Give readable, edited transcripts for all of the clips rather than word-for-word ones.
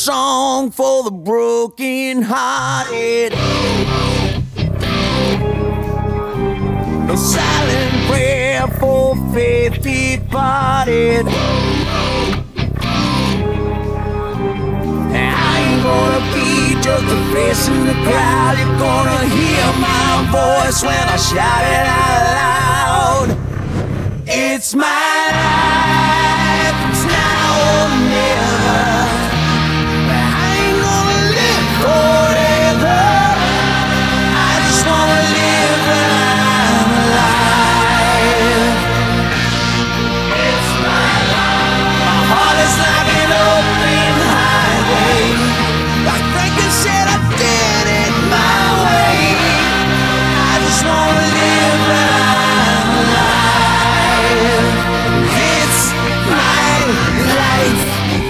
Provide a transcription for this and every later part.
song for the broken hearted, a silent prayer for faith departed. I ain't gonna be just a face in the crowd. You're gonna hear my voice when I shout it out loud. It's my life, it's now or never. I ain't gonna live forever. I just wanna live when I'm alive. It's my life. My heart is like an open highway. Like Franklin said, I did it my way. I just wanna live when I'm alive. It's my life.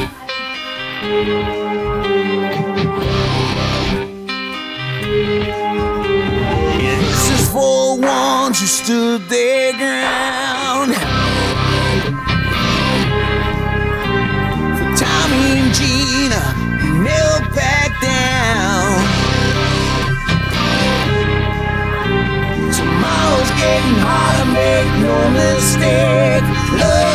Yeah, this is for ones who stood their ground. For Tommy and Gina, who never back down. Tomorrow's getting harder, make no mistake. Love